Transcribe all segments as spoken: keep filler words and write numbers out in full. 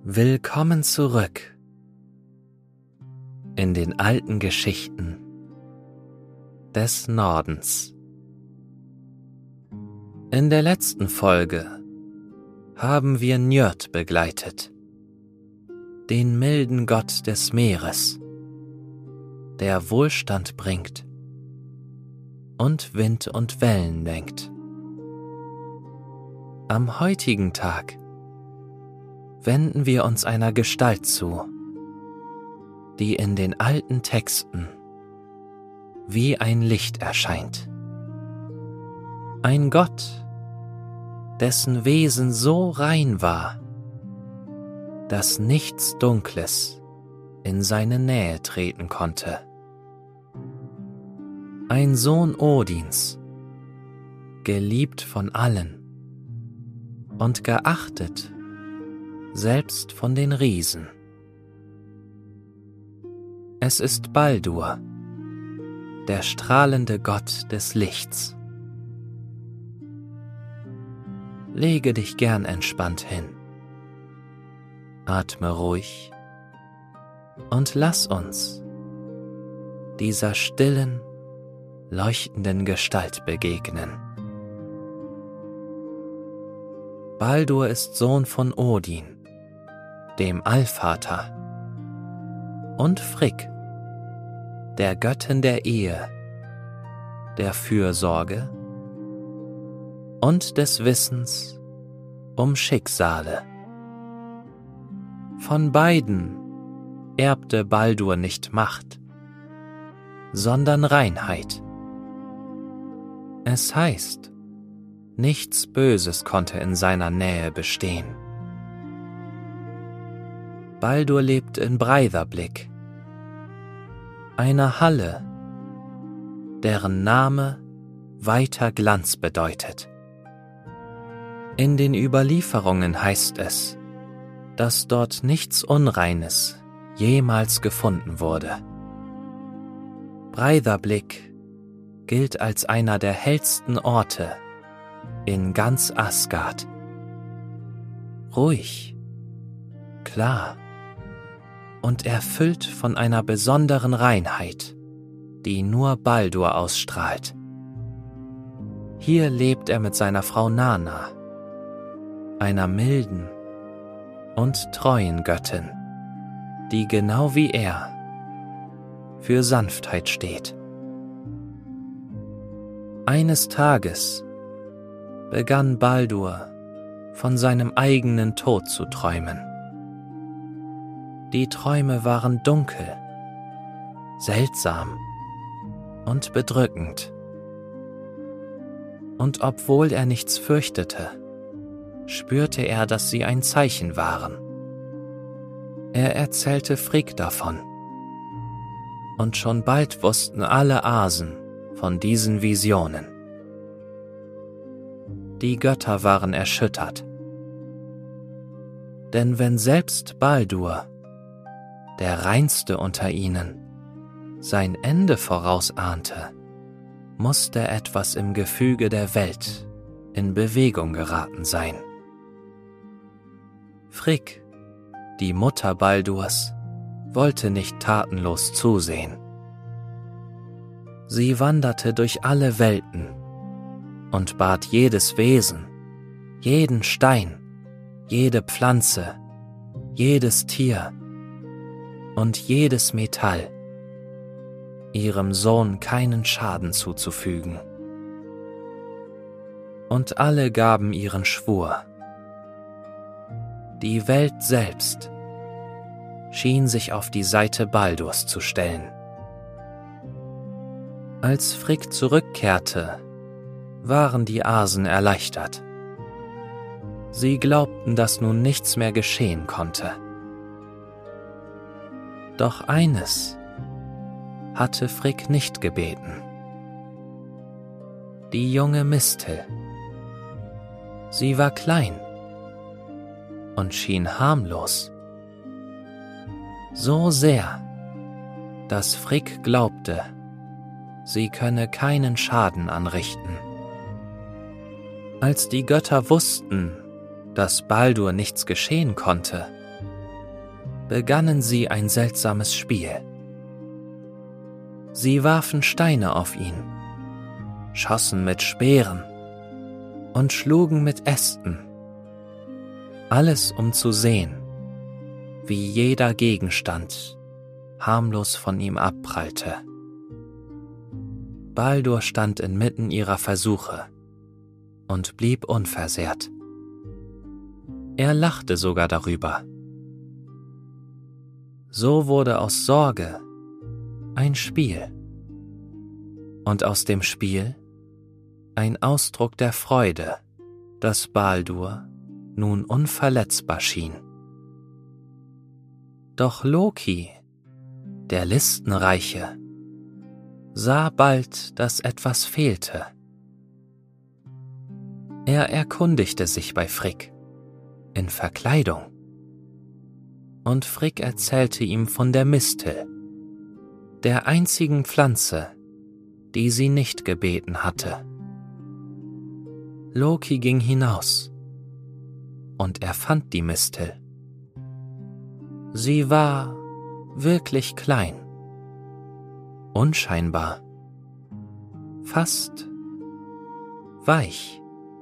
Willkommen zurück in den alten Geschichten des Nordens. In der letzten Folge haben wir Njörd begleitet, den milden Gott des Meeres, der Wohlstand bringt und Wind und Wellen lenkt. Am heutigen Tag wenden wir uns einer Gestalt zu, die in den alten Texten wie ein Licht erscheint. Ein Gott, dessen Wesen so rein war, dass nichts Dunkles in seine Nähe treten konnte. Ein Sohn Odins, geliebt von allen und geachtet selbst von den Riesen. Es ist Baldur, der strahlende Gott des Lichts. Lege dich gern entspannt hin, atme ruhig und lass uns dieser stillen, leuchtenden Gestalt begegnen. Baldur ist Sohn von Odin, dem Allvater, und Frigg, der Göttin der Ehe, der Fürsorge und des Wissens um Schicksale. Von beiden erbte Baldur nicht Macht, sondern Reinheit. Es heißt, nichts Böses konnte in seiner Nähe bestehen. Baldur lebt in Breidablik, einer Halle, deren Name weiter Glanz bedeutet. In den Überlieferungen heißt es, dass dort nichts Unreines jemals gefunden wurde. Breidablik gilt als einer der hellsten Orte in ganz Asgard. Ruhig, klar und erfüllt von einer besonderen Reinheit, die nur Baldur ausstrahlt. Hier lebt er mit seiner Frau Nanna, einer milden und treuen Göttin, die genau wie er für Sanftheit steht. Eines Tages begann Baldur von seinem eigenen Tod zu träumen. Die Träume waren dunkel, seltsam und bedrückend. Und obwohl er nichts fürchtete, spürte er, dass sie ein Zeichen waren. Er erzählte Frigg davon. Und schon bald wussten alle Asen von diesen Visionen. Die Götter waren erschüttert. Denn wenn selbst Baldur, der reinste unter ihnen, sein Ende vorausahnte, musste etwas im Gefüge der Welt in Bewegung geraten sein. Frigg, die Mutter Baldurs, wollte nicht tatenlos zusehen. Sie wanderte durch alle Welten und bat jedes Wesen, jeden Stein, jede Pflanze, jedes Tier und jedes Metall, ihrem Sohn keinen Schaden zuzufügen. Und alle gaben ihren Schwur. Die Welt selbst schien sich auf die Seite Baldurs zu stellen. Als Frigg zurückkehrte, waren die Asen erleichtert. Sie glaubten, dass nun nichts mehr geschehen konnte. Doch eines hatte Frigg nicht gebeten. Die junge Mistel. Sie war klein und schien harmlos. So sehr, dass Frigg glaubte, sie könne keinen Schaden anrichten. Als die Götter wussten, dass Baldur nichts geschehen konnte, begannen sie ein seltsames Spiel. Sie warfen Steine auf ihn, schossen mit Speeren und schlugen mit Ästen, alles um zu sehen, wie jeder Gegenstand harmlos von ihm abprallte. Baldur stand inmitten ihrer Versuche und blieb unversehrt. Er lachte sogar darüber. So wurde aus Sorge ein Spiel und aus dem Spiel ein Ausdruck der Freude, dass Baldur nun unverletzbar schien. Doch Loki, der Listenreiche, sah bald, dass etwas fehlte. Er erkundigte sich bei Frigg in Verkleidung, und Frigg erzählte ihm von der Mistel, der einzigen Pflanze, die sie nicht gebeten hatte. Loki ging hinaus, und er fand die Mistel. Sie war wirklich klein, unscheinbar, fast weich.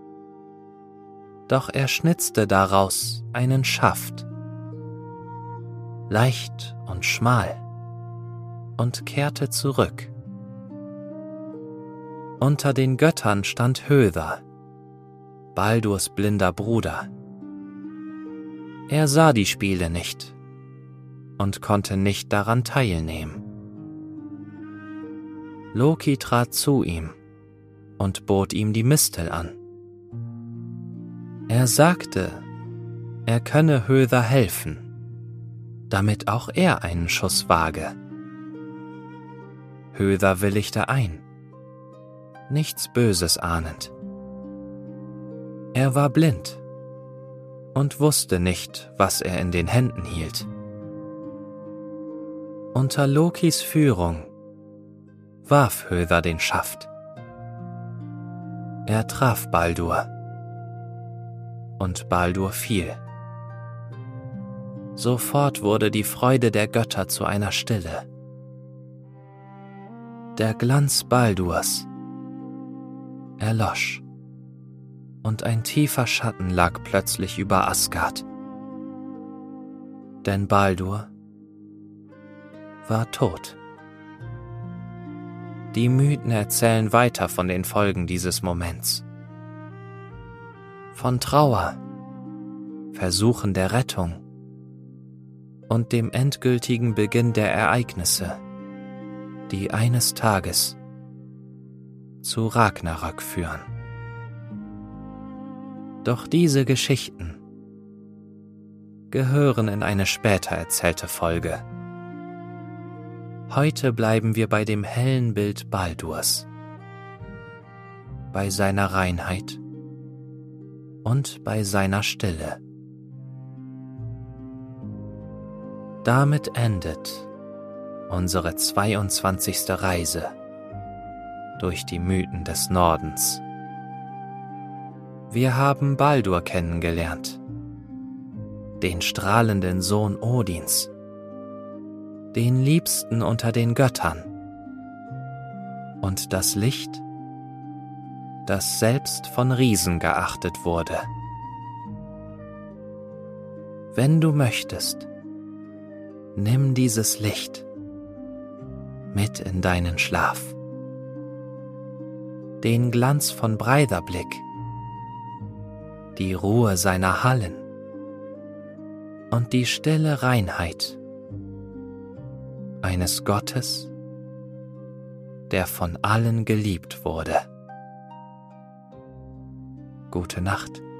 Doch er schnitzte daraus einen Schaft, leicht und schmal, und kehrte zurück. Unter den Göttern stand Höðr, Baldurs blinder Bruder. Er sah die Spiele nicht und konnte nicht daran teilnehmen. Loki trat zu ihm und bot ihm die Mistel an. Er sagte, er könne Höðr helfen, damit auch er einen Schuss wage. Höðr willigte ein, nichts Böses ahnend. Er war blind und wusste nicht, was er in den Händen hielt. Unter Lokis Führung warf Höðr den Schaft. Er traf Baldur, und Baldur fiel. Sofort wurde die Freude der Götter zu einer Stille. Der Glanz Baldurs erlosch, und ein tiefer Schatten lag plötzlich über Asgard. Denn Baldur war tot. Die Mythen erzählen weiter von den Folgen dieses Moments. Von Trauer, Versuchen der Rettung und dem endgültigen Beginn der Ereignisse, die eines Tages zu Ragnarök führen. Doch diese Geschichten gehören in eine später erzählte Folge. Heute bleiben wir bei dem hellen Bild Baldurs, bei seiner Reinheit und bei seiner Stille. Damit endet unsere zweiundzwanzigste Reise durch die Mythen des Nordens. Wir haben Baldur kennengelernt, den strahlenden Sohn Odins, den Liebsten unter den Göttern, und das Licht, das selbst von Riesen geachtet wurde. Wenn du möchtest, nimm dieses Licht mit in deinen Schlaf. Den Glanz von Breidablik, die Ruhe seiner Hallen und die stille Reinheit eines Gottes, der von allen geliebt wurde. Gute Nacht.